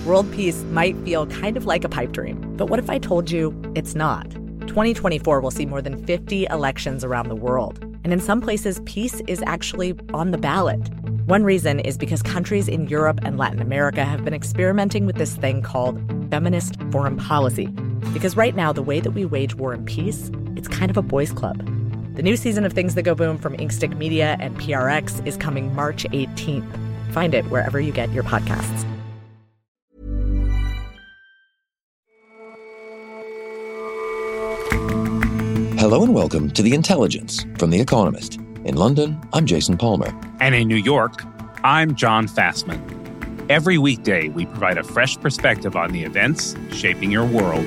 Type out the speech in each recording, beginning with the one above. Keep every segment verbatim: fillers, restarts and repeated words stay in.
World peace might feel kind of like a pipe dream, but what if I told you it's not? twenty twenty-four will see more than fifty elections around the world, and in some places, peace is actually on the ballot. One reason is because countries in Europe and Latin America have been experimenting with this thing called feminist foreign policy. Because right now, the way that we wage war and peace, it's kind of a boys' club. The new season of Things That Go Boom from Inkstick Media and P R X is coming March eighteenth. Find it wherever you get your podcasts. Hello and welcome to The Intelligence from The Economist. In London, I'm Jason Palmer. And in New York, I'm John Fassman. Every weekday, we provide a fresh perspective on the events shaping your world.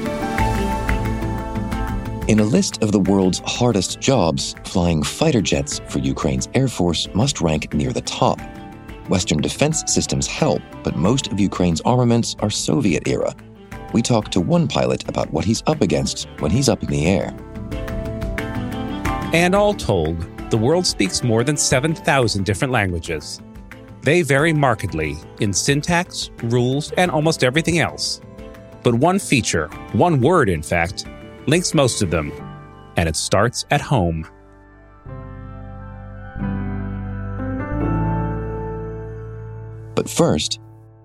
In a list of the world's hardest jobs, flying fighter jets for Ukraine's Air Force must rank near the top. Western defense systems help, but most of Ukraine's armaments are Soviet era. We talk to one pilot about what he's up against when he's up in the air. And all told, the world speaks more than seven thousand different languages. They vary markedly in syntax, rules, and almost everything else. But one feature, one word in fact, links most of them, and it starts at home. But first,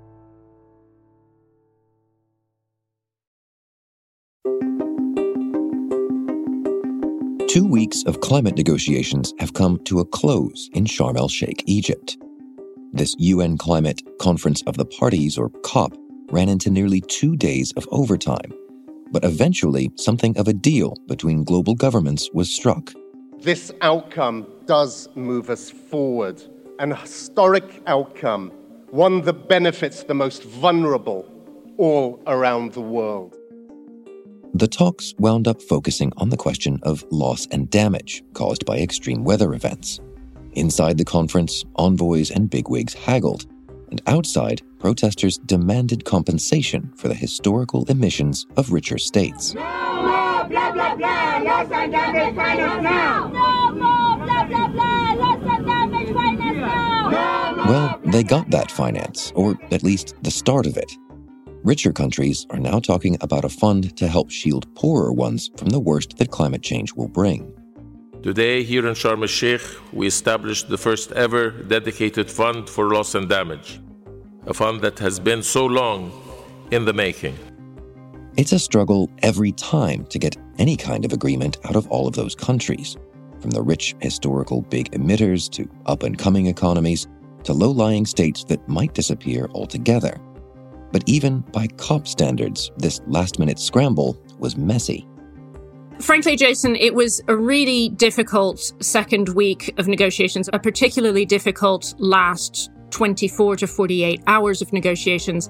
two weeks of climate negotiations have come to a close in Sharm el-Sheikh, Egypt. This U N Climate Conference of the Parties, or COP, ran into nearly two days of overtime. But eventually, something of a deal between global governments was struck. This outcome does move us forward, an historic outcome, one that benefits the most vulnerable all around the world. The talks wound up focusing on the question of loss and damage caused by extreme weather events. Inside the conference, envoys and bigwigs haggled, and outside, protesters demanded compensation for the historical emissions of richer states. No more blah, blah, blah, loss and damage finance now! No more blah, blah, blah, loss and damage finance now! No Well, they got that finance, or at least the start of it. Richer countries are now talking about a fund to help shield poorer ones from the worst that climate change will bring. Today, here in Sharm el-Sheikh, we established the first ever dedicated fund for loss and damage, a fund that has been so long in the making. It's a struggle every time to get any kind of agreement out of all of those countries, from the rich historical big emitters to up-and-coming economies to low-lying states that might disappear altogether. But even by COP standards, this last-minute scramble was messy. Frankly, Jason, it was a really difficult second week of negotiations, a particularly difficult last twenty-four to forty-eight hours of negotiations.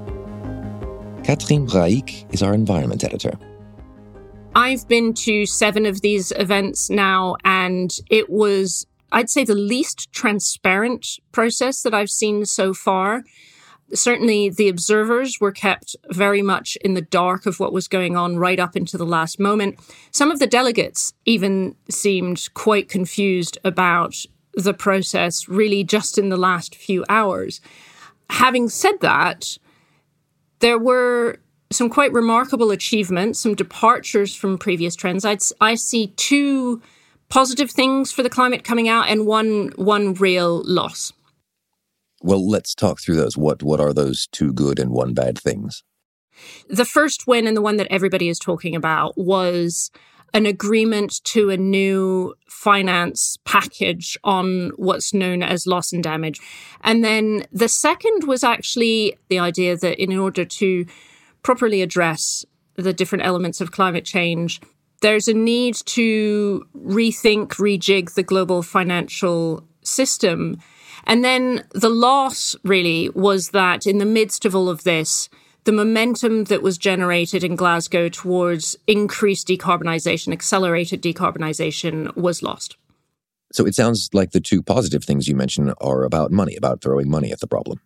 Catherine Brahic is our environment editor. I've been to seven of these events now, and it was, I'd say, the least transparent process that I've seen so far. Certainly, the observers were kept very much in the dark of what was going on right up into the last moment. Some of the delegates even seemed quite confused about the process really just in the last few hours. Having said that, there were some quite remarkable achievements, some departures from previous trends. I'd, I see two positive things for the climate coming out and one one real loss. Well, let's talk through those. What what are those two good and one bad things? The first win, and the one that everybody is talking about, was an agreement to a new finance package on what's known as loss and damage. And then the second was actually the idea that in order to properly address the different elements of climate change, there's a need to rethink, rejig the global financial system. And then the loss really was that in the midst of all of this, the momentum that was generated in Glasgow towards increased decarbonisation, accelerated decarbonisation, was lost. So it sounds like the two positive things you mentioned are about money, about throwing money at the problem.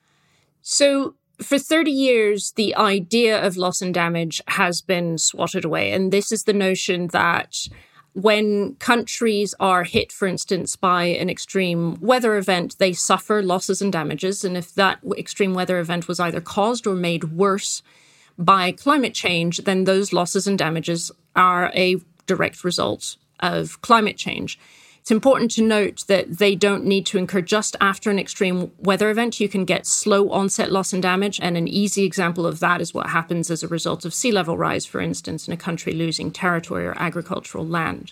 So for thirty years, the idea of loss and damage has been swatted away. And this is the notion that when countries are hit, for instance, by an extreme weather event, they suffer losses and damages. And if that extreme weather event was either caused or made worse by climate change, then those losses and damages are a direct result of climate change. It's important to note that they don't need to incur just after an extreme weather event. You can get slow onset loss and damage. And an easy example of that is what happens as a result of sea level rise, for instance, in a country losing territory or agricultural land.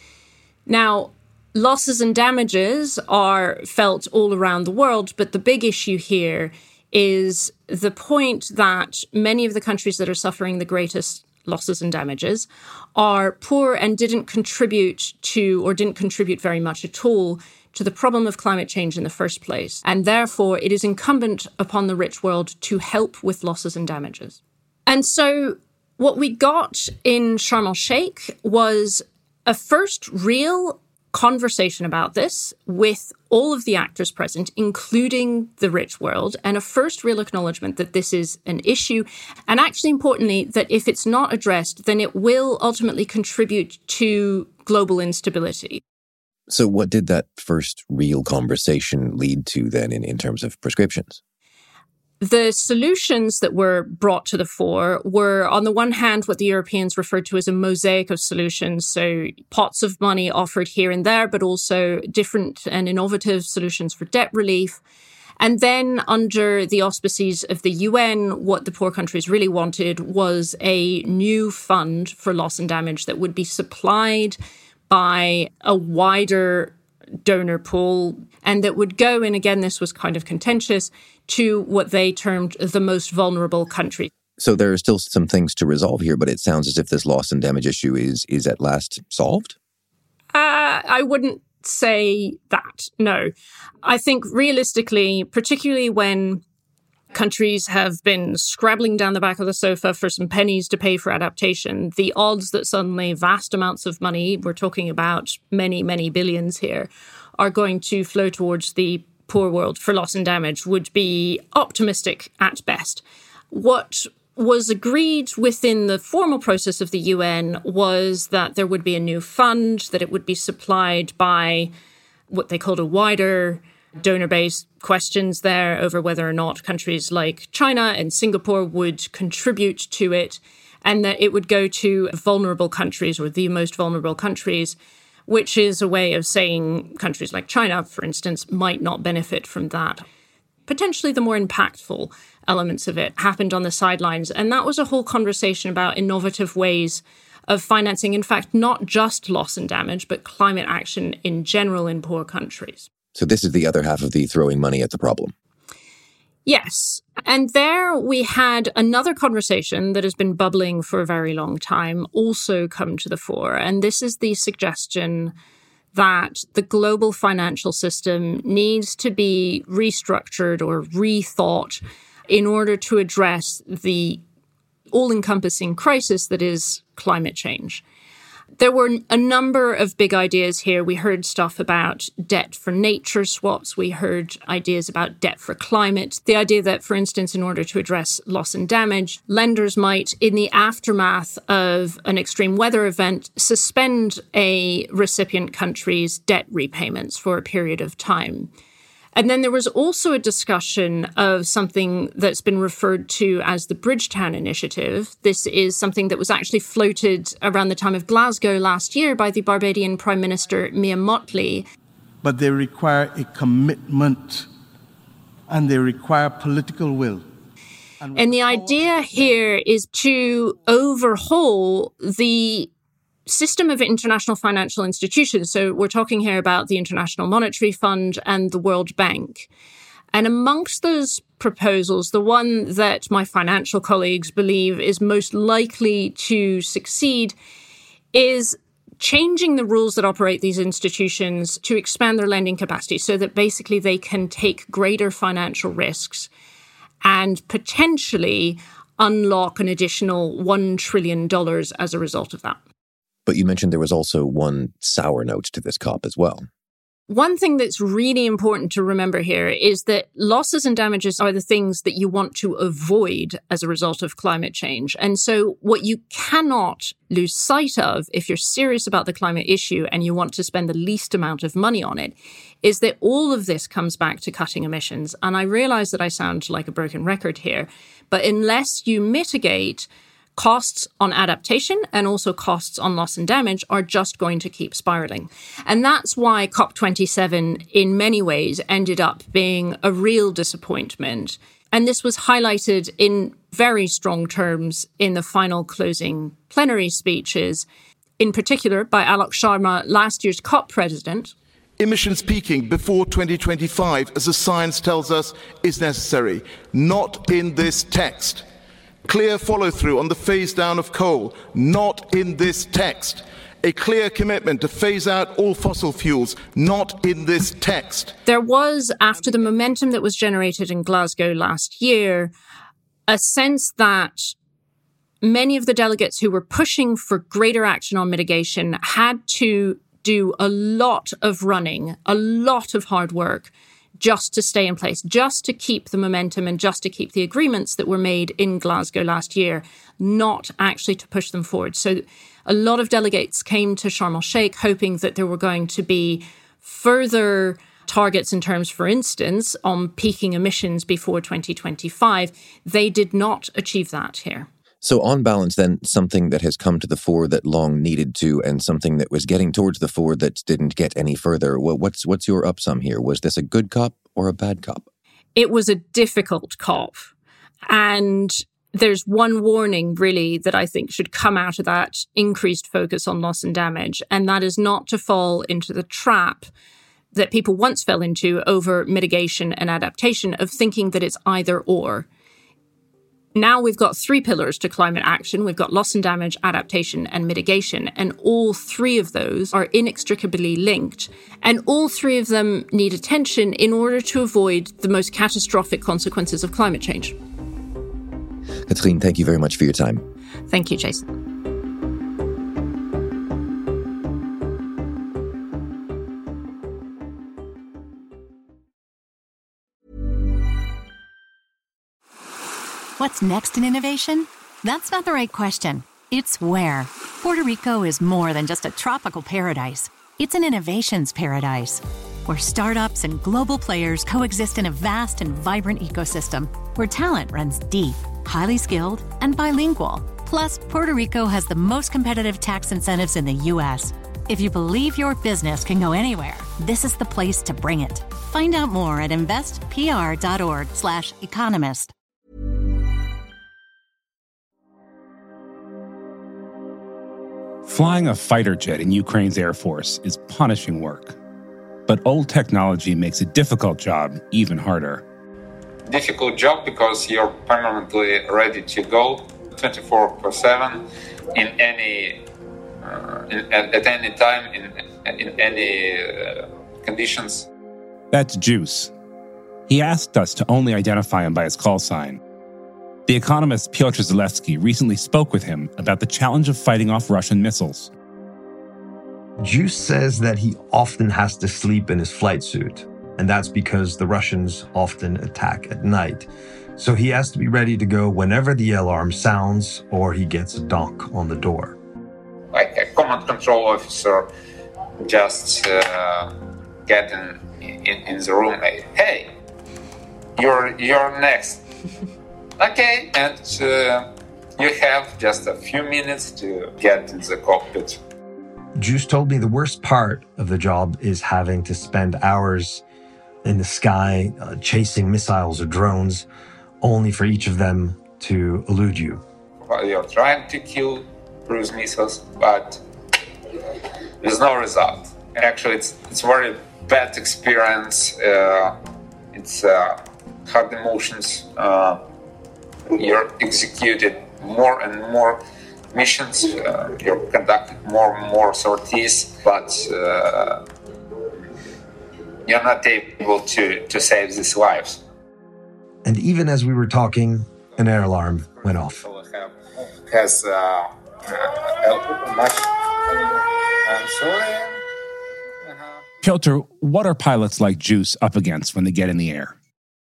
Now, losses and damages are felt all around the world, but the big issue here is the point that many of the countries that are suffering the greatest losses and damages are poor and didn't contribute to or didn't contribute very much at all to the problem of climate change in the first place. And therefore, it is incumbent upon the rich world to help with losses and damages. And so what we got in Sharm el-Sheikh was a first real conversation about this with all of the actors present, including the rich world, and a first real acknowledgement that this is an issue. And actually, importantly, that if it's not addressed, then it will ultimately contribute to global instability. So what did that first real conversation lead to then in, in terms of prescriptions? The solutions that were brought to the fore were, on the one hand, what the Europeans referred to as a mosaic of solutions. So pots of money offered here and there, but also different and innovative solutions for debt relief. And then under the auspices of the U N, what the poor countries really wanted was a new fund for loss and damage that would be supplied by a wider donor pool and that would go, and again, this was kind of contentious, to what they termed the most vulnerable countries. So there are still some things to resolve here, but it sounds as if this loss and damage issue is is at last solved? Uh, I wouldn't say that, no. I think realistically, particularly when countries have been scrabbling down the back of the sofa for some pennies to pay for adaptation, the odds that suddenly vast amounts of money, we're talking about many, many billions here, are going to flow towards the poor world for loss and damage would be optimistic at best. What was agreed within the formal process of the U N was that there would be a new fund, that it would be supplied by what they called a wider donor-based questions there over whether or not countries like China and Singapore would contribute to it, and that it would go to vulnerable countries or the most vulnerable countries, which is a way of saying countries like China, for instance, might not benefit from that. Potentially the more impactful elements of it happened on the sidelines. And that was a whole conversation about innovative ways of financing, in fact, not just loss and damage, but climate action in general in poor countries. So this is the other half of the throwing money at the problem. Yes. And there we had another conversation that has been bubbling for a very long time also come to the fore. And this is the suggestion that the global financial system needs to be restructured or rethought in order to address the all-encompassing crisis that is climate change. There were a number of big ideas here. We heard stuff about debt for nature swaps. We heard ideas about debt for climate. The idea that, for instance, in order to address loss and damage, lenders might, in the aftermath of an extreme weather event, suspend a recipient country's debt repayments for a period of time. And then there was also a discussion of something that's been referred to as the Bridgetown Initiative. This is something that was actually floated around the time of Glasgow last year by the Barbadian Prime Minister Mia Mottley. But they require a commitment and they require political will. And, and the idea here is to overhaul the system of international financial institutions. So we're talking here about the International Monetary Fund and the World Bank. And amongst those proposals, the one that my financial colleagues believe is most likely to succeed is changing the rules that operate these institutions to expand their lending capacity so that basically they can take greater financial risks and potentially unlock an additional one trillion dollars as a result of that. But you mentioned there was also one sour note to this COP as well. One thing that's really important to remember here is that losses and damages are the things that you want to avoid as a result of climate change. And so what you cannot lose sight of if you're serious about the climate issue and you want to spend the least amount of money on it is that all of this comes back to cutting emissions. And I realize that I sound like a broken record here, but unless you mitigate, costs on adaptation and also costs on loss and damage are just going to keep spiraling. And that's why COP twenty-seven, in many ways, ended up being a real disappointment. And this was highlighted in very strong terms in the final closing plenary speeches, in particular by Alok Sharma, last year's COP president. Emissions peaking before twenty twenty-five, as the science tells us, is necessary. Not in this text. Clear follow-through on the phase-down of coal, not in this text. A clear commitment to phase out all fossil fuels, not in this text. There was, after the momentum that was generated in Glasgow last year, a sense that many of the delegates who were pushing for greater action on mitigation had to do a lot of running, a lot of hard work, just to stay in place, just to keep the momentum and just to keep the agreements that were made in Glasgow last year, not actually to push them forward. So a lot of delegates came to Sharm el-Sheikh hoping that there were going to be further targets in terms, for instance, on peaking emissions before twenty twenty-five. They did not achieve that here. So on balance, then, something that has come to the fore that long needed to, and something that was getting towards the fore that didn't get any further. Well, what's what's your upsum here? Was this a good COP or a bad COP? It was a difficult COP. And there's one warning, really, that I think should come out of that increased focus on loss and damage, and that is not to fall into the trap that people once fell into over mitigation and adaptation of thinking that it's either or. Now we've got three pillars to climate action. We've got loss and damage, adaptation, and mitigation. And all three of those are inextricably linked. And all three of them need attention in order to avoid the most catastrophic consequences of climate change. Katrien, thank you very much for your time. Thank you, Jason. What's next in innovation? That's not the right question. It's where. Puerto Rico is more than just a tropical paradise. It's an innovations paradise, where startups and global players coexist in a vast and vibrant ecosystem, where talent runs deep, highly skilled, and bilingual. Plus, Puerto Rico has the most competitive tax incentives in the U S. If you believe your business can go anywhere, this is the place to bring it. Find out more at investpr.org slash economist. Flying a fighter jet in Ukraine's Air Force is punishing work. But old technology makes a difficult job even harder. Difficult job because you're permanently ready to go twenty-four seven in any, uh, in, at, at any time, in, in any uh, conditions. That's Juice. He asked us to only identify him by his call sign. The economist Piotr Zalewski recently spoke with him about the challenge of fighting off Russian missiles. Juice says that he often has to sleep in his flight suit, and that's because the Russians often attack at night. So he has to be ready to go whenever the alarm sounds or he gets a knock on the door. Like a command control officer just uh, get in, in, in the room, like, hey, you're, you're next. Okay, and uh, you have just a few minutes to get in the cockpit. Juice told me the worst part of the job is having to spend hours in the sky uh, chasing missiles or drones, only for each of them to elude you. Well, you're trying to kill cruise missiles, but there's no result. Actually, it's it's a very bad experience. Uh, it's uh, hard emotions. Uh, You're executed more and more missions, uh, you're conducting more and more sorties, but uh, you're not able to, to save these lives. And even as we were talking, an air alarm went off. Has uh, uh, much. I'm sorry. Uh-huh. Piotr, what are pilots like Juice up against when they get in the air?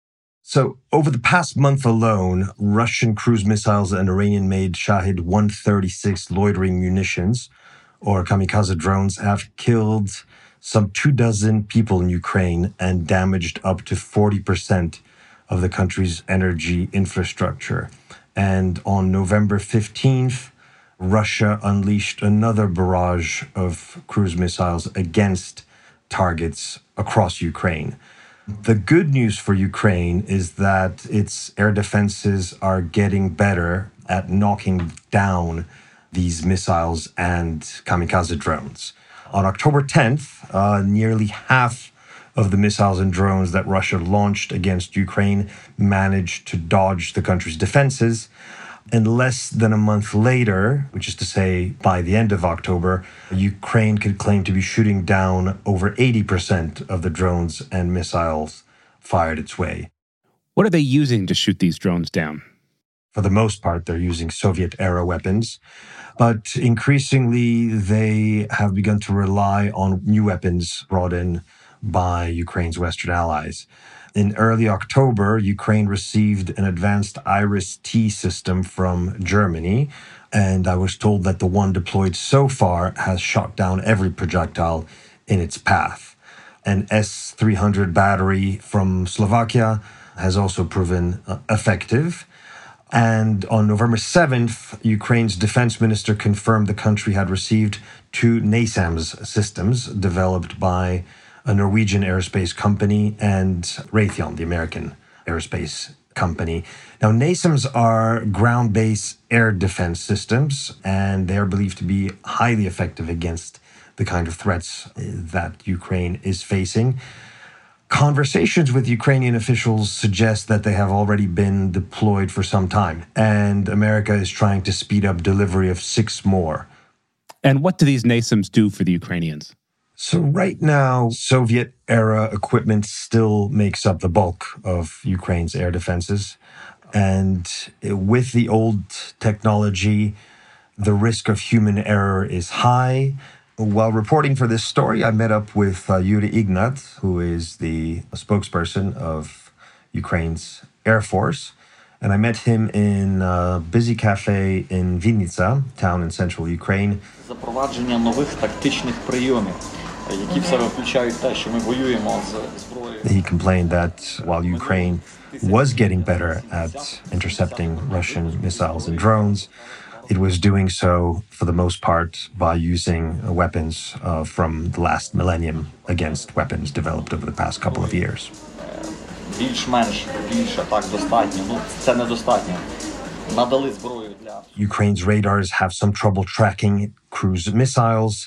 So, over the past month alone, Russian cruise missiles and Iranian-made Shahed one thirty-six loitering munitions, or kamikaze drones, have killed some two dozen people in Ukraine and damaged up to forty percent of the country's energy infrastructure. And on November fifteenth, Russia unleashed another barrage of cruise missiles against targets across Ukraine. The good news for Ukraine is that its air defenses are getting better at knocking down these missiles and kamikaze drones. On October tenth, uh, nearly half of the missiles and drones that Russia launched against Ukraine managed to dodge the country's defenses. And less than a month later, which is to say by the end of October, Ukraine could claim to be shooting down over eighty percent of the drones and missiles fired its way. What are they using to shoot these drones down? For the most part, they're using Soviet-era weapons. But increasingly, they have begun to rely on new weapons brought in by Ukraine's Western allies. In early October, Ukraine received an advanced IRIS-T system from Germany, and I was told that the one deployed so far has shot down every projectile in its path. An S three hundred battery from Slovakia has also proven uh, effective. And on November seventh, Ukraine's defense minister confirmed the country had received two NASAMS systems developed by a Norwegian aerospace company and Raytheon, the American aerospace company. Now, NASAMS are ground-based air defense systems, and they are believed to be highly effective against the kind of threats that Ukraine is facing. Conversations with Ukrainian officials suggest that they have already been deployed for some time, and America is trying to speed up delivery of six more. And what do these NASAMS do for the Ukrainians? So right now, Soviet-era equipment still makes up the bulk of Ukraine's air defenses. And with the old technology, the risk of human error is high. While reporting for this story, I met up with uh, Yuri Ignat, who is the spokesperson of Ukraine's Air Force. And I met him in a busy cafe in Vinnytsia, town in central Ukraine. Запровадження нових тактичних прийомів, які в себе включають те, що ми воюємо з зброєю. He complained that while Ukraine was getting better at intercepting Russian missiles and drones, it was doing so, for the most part, by using weapons uh, from the last millennium against weapons developed over the past couple of years. Більш-менш, більше, так, достатньо. Ну, це недостатньо. Надали зброю для... Ukraine's radars have some trouble tracking cruise missiles,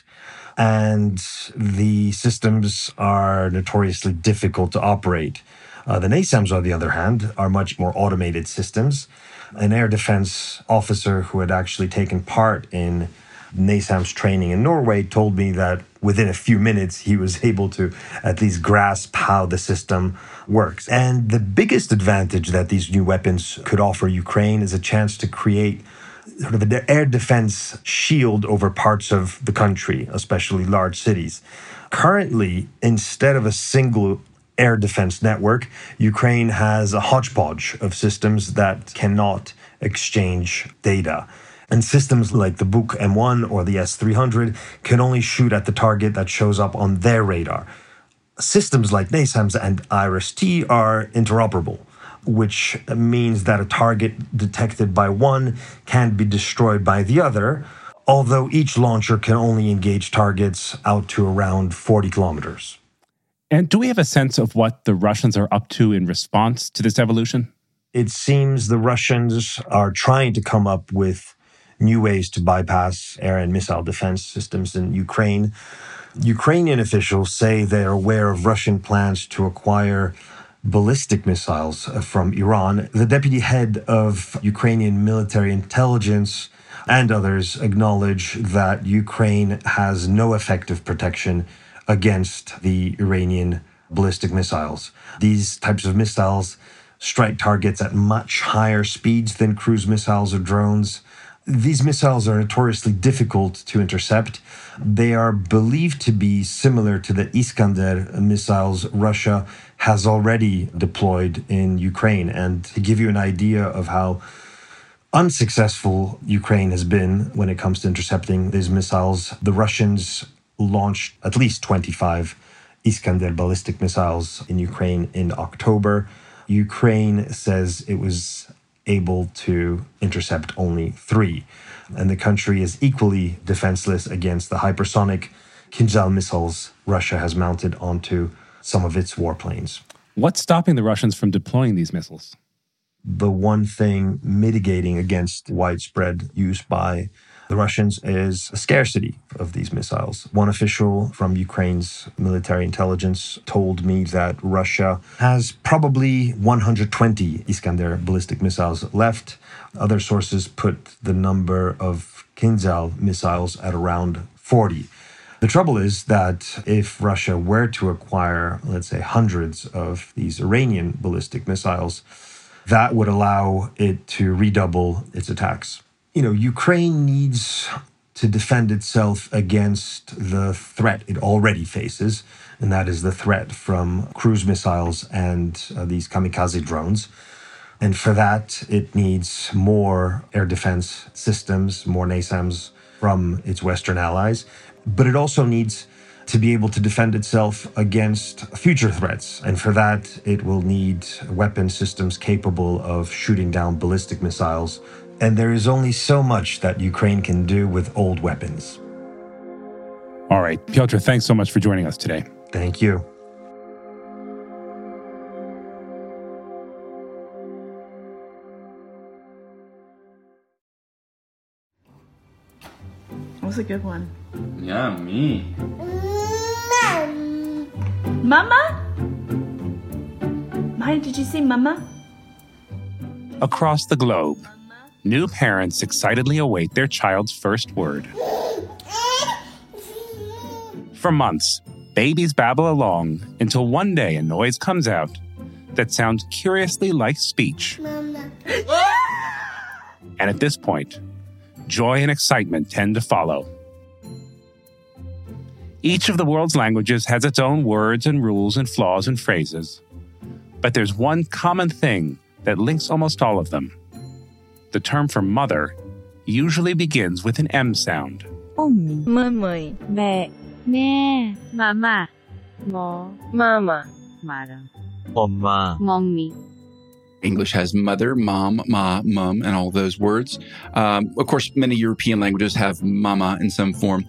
and the systems are notoriously difficult to operate. Uh, the NASAMS, on the other hand, are much more automated systems. An air defense officer who had actually taken part in NASAMS training in Norway told me that within a few minutes, he was able to at least grasp how the system works. And the biggest advantage that these new weapons could offer Ukraine is a chance to create sort of an air defense shield over parts of the country, especially large cities. Currently, instead of a single air defense network, Ukraine has a hodgepodge of systems that cannot exchange data. And systems like the Buk M one or the S three hundred can only shoot at the target that shows up on their radar. Systems like NASAMS and IRIS-T are interoperable, which means that a target detected by one can be destroyed by the other, although each launcher can only engage targets out to around forty kilometers. And do we have a sense of what the Russians are up to in response to this evolution? It seems the Russians are trying to come up with new ways to bypass air and missile defense systems in Ukraine. Ukrainian officials say they're aware of Russian plans to acquire ballistic missiles from Iran. The deputy head of Ukrainian military intelligence and others acknowledge that Ukraine has no effective protection against the Iranian ballistic missiles. These types of missiles strike targets at much higher speeds than cruise missiles or drones. These missiles are notoriously difficult to intercept. They are believed to be similar to the Iskander missiles Russia has already deployed in Ukraine. And to give you an idea of how unsuccessful Ukraine has been when it comes to intercepting these missiles, the Russians launched at least twenty-five Iskander ballistic missiles in Ukraine in October. Ukraine says it was able to intercept only three. And the country is equally defenseless against the hypersonic Kinzhal missiles Russia has mounted onto some of its warplanes. What's stopping the Russians from deploying these missiles? The one thing mitigating against widespread use by the Russians is a scarcity of these missiles. One official from Ukraine's military intelligence told me that Russia has probably one hundred twenty Iskander ballistic missiles left. Other sources put the number of Kinzhal missiles at around forty. The trouble is that if Russia were to acquire, let's say, hundreds of these Iranian ballistic missiles, that would allow it to redouble its attacks. You know, Ukraine needs to defend itself against the threat it already faces, and that is the threat from cruise missiles and uh, these kamikaze drones. And for that, it needs more air defense systems, more NASAMS from its Western allies. But it also needs to be able to defend itself against future threats. And for that, it will need weapon systems capable of shooting down ballistic missiles. And there is only so much that Ukraine can do with old weapons. All right, Piotr, thanks so much for joining us today. Thank you. That was a good one. Yeah, me. Mama? Maya, did you say mama? Across the globe, new parents excitedly await their child's first word. For months, babies babble along until one day a noise comes out that sounds curiously like speech. Mama. And at this point, joy and excitement tend to follow. Each of the world's languages has its own words and rules and flaws and phrases. But there's one common thing that links almost all of them. The term for mother usually begins with an M sound. Ommi. Mamãe. Mẹ. Mẹ. Mama. Mo. Mama. Mara. Oma. Mommy. English has mother, mom, ma, mum, and all those words. Um, of course, many European languages have mama in some form.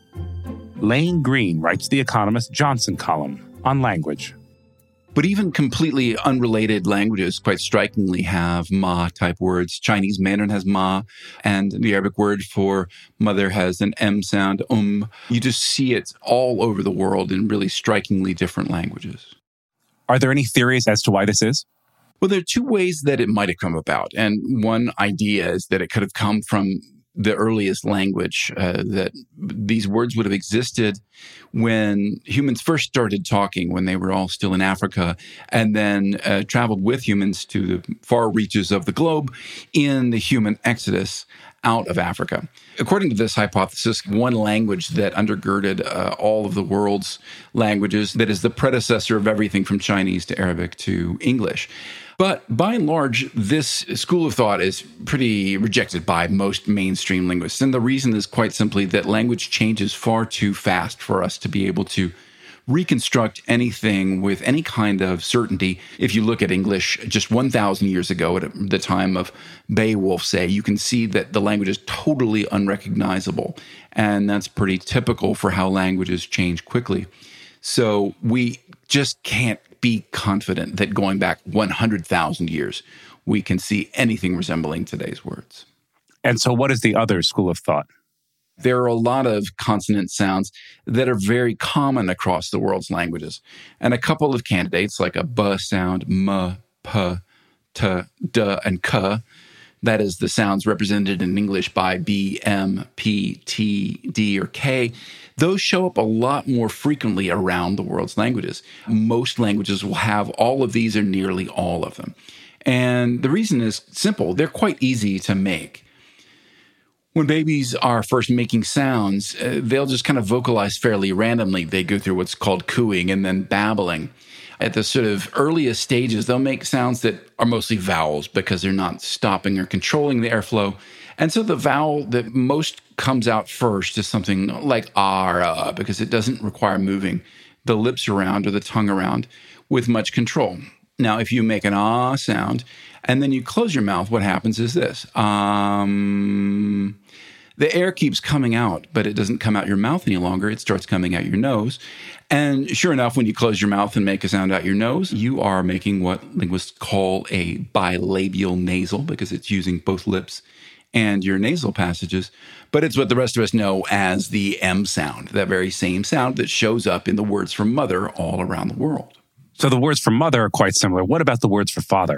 Lane Green writes the Economist Johnson column on language. But even completely unrelated languages quite strikingly have ma-type words. Chinese Mandarin has ma, and the Arabic word for mother has an M sound, um. You just see it all over the world in really strikingly different languages. Are there any theories as to why this is? Well, there are two ways that it might have come about. And one idea is that it could have come from the earliest language, uh, that these words would have existed when humans first started talking, when they were all still in Africa, and then uh, traveled with humans to the far reaches of the globe in the human exodus out of Africa. According to this hypothesis, one language that undergirded uh, all of the world's languages, that is the predecessor of everything from Chinese to Arabic to English. But by and large, this school of thought is pretty rejected by most mainstream linguists. And the reason is quite simply that language changes far too fast for us to be able to reconstruct anything with any kind of certainty. If you look at English just one thousand years ago, at the time of Beowulf, say, you can see that the language is totally unrecognizable. And that's pretty typical for how languages change quickly. So we just can't be confident that going back one hundred thousand years, we can see anything resembling today's words. And so what is the other school of thought? There are a lot of consonant sounds that are very common across the world's languages. And a couple of candidates, like a b sound, m, p, t, d, and k, that is the sounds represented in English by b, m, p, t, d, or k, those show up a lot more frequently around the world's languages. Most languages will have all of these or nearly all of them. And the reason is simple. They're quite easy to make. When babies are first making sounds, uh, they'll just kind of vocalize fairly randomly. They go through what's called cooing and then babbling. At the sort of earliest stages, they'll make sounds that are mostly vowels because they're not stopping or controlling the airflow. And so the vowel that most comes out first is something like ah, because it doesn't require moving the lips around or the tongue around with much control. Now, if you make an ah sound and then you close your mouth, what happens is this. Um, the air keeps coming out, but it doesn't come out your mouth any longer. It starts coming out your nose. And sure enough, when you close your mouth and make a sound out your nose, you are making what linguists call a bilabial nasal because it's using both lips and your nasal passages. But it's what the rest of us know as the M sound, that very same sound that shows up in the words for mother all around the world. So the words for mother are quite similar. What about the words for father?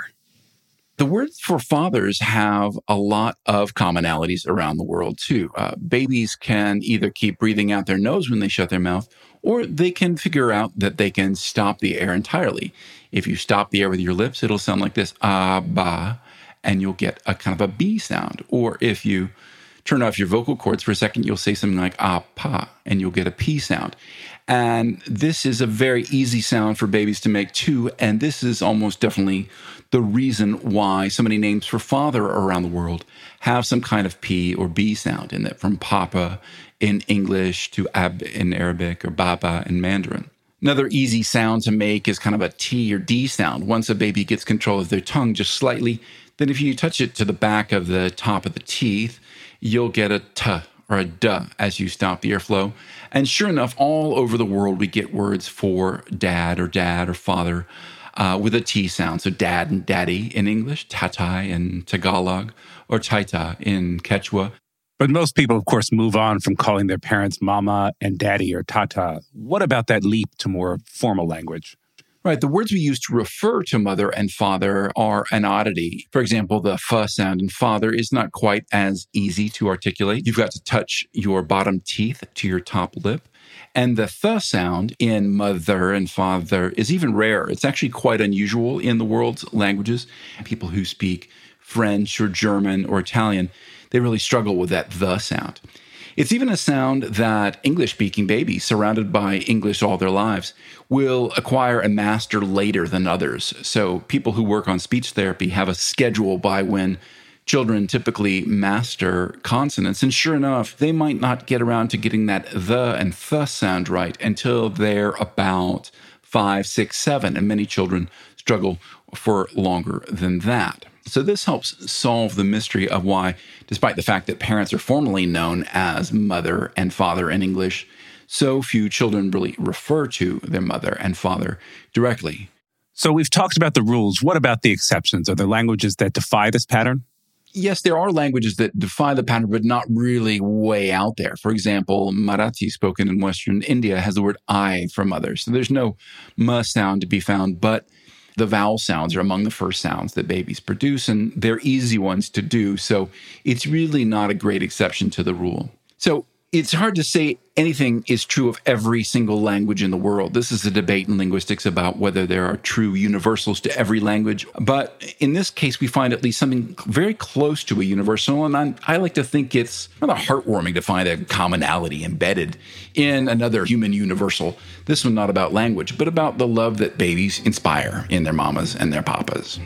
The words for fathers have a lot of commonalities around the world, too. Uh, babies can either keep breathing out their nose when they shut their mouth, or they can figure out that they can stop the air entirely. If you stop the air with your lips, it'll sound like this, ah, ba, and you'll get a kind of a B sound. Or if you turn off your vocal cords for a second, you'll say something like ah, pa, and you'll get a P sound. And this is a very easy sound for babies to make too, and this is almost definitely the reason why so many names for father around the world have some kind of P or B sound in it, from papa in English to ab in Arabic or baba in Mandarin. Another easy sound to make is kind of a T or D sound. Once a baby gets control of their tongue just slightly, then if you touch it to the back of the top of the teeth, you'll get a T or a D as you stop the airflow. And sure enough, all over the world, we get words for dad or dad or father uh, with a T sound. So dad and daddy in English, tatai in Tagalog, or taita in Quechua. But most people, of course, move on from calling their parents mama and daddy or tata. What about that leap to more formal language? Right. The words we use to refer to mother and father are an oddity. For example, the F sound in father is not quite as easy to articulate. You've got to touch your bottom teeth to your top lip. And the Th sound in mother and father is even rarer. It's actually quite unusual in the world's languages. People who speak French or German or Italian, they really struggle with that The sound. It's even a sound that English-speaking babies, surrounded by English all their lives, will acquire and master later than others. So people who work on speech therapy have a schedule by when children typically master consonants. And sure enough, they might not get around to getting that The and Th sound right until they're about five, six, seven. And many children struggle for longer than that. So this helps solve the mystery of why, despite the fact that parents are formally known as mother and father in English, so few children really refer to their mother and father directly. So we've talked about the rules. What about the exceptions? Are there languages that defy this pattern? Yes, there are languages that defy the pattern, but not really way out there. For example, Marathi, spoken in Western India, has the word I for mother. So there's no M sound to be found, but the vowel sounds are among the first sounds that babies produce, and they're easy ones to do. So it's really not a great exception to the rule. So it's hard to say anything is true of every single language in the world. This is a debate in linguistics about whether there are true universals to every language. But in this case, we find at least something very close to a universal. And I'm, I like to think it's rather heartwarming to find a commonality embedded in another human universal. This one not about language, but about the love that babies inspire in their mamas and their papas.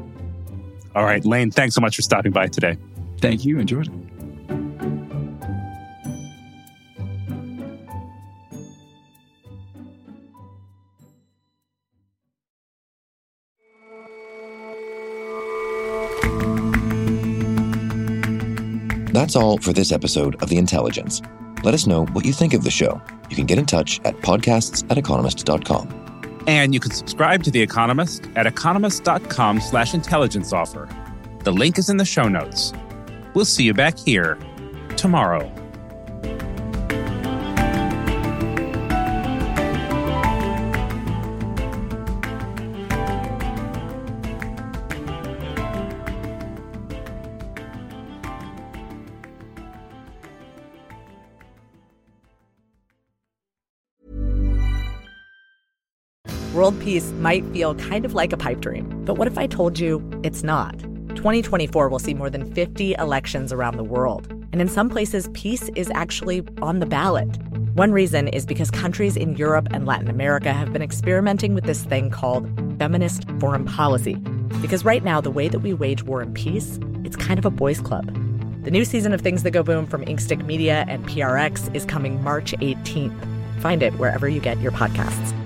All right, Lane, thanks so much for stopping by today. Thank you. Enjoyed it. That's all for this episode of The Intelligence. Let us know what you think of the show. You can get in touch at podcasts at economist dot com. And you can subscribe to The Economist at economist.com slash intelligence offer. The link is in the show notes. We'll see you back here tomorrow. World peace might feel kind of like a pipe dream, but what if I told you it's not? twenty twenty-four will see more than fifty elections around the world. And And in some places, peace is actually on the ballot. One reason is because countries in Europe and Latin America have been experimenting with this thing called feminist foreign policy. Because right now, the way that we wage war and peace, it's kind of a boys' club. The new season of Things That Go Boom from Inkstick Media and P R X is coming March eighteenth. Find it wherever you get your podcasts.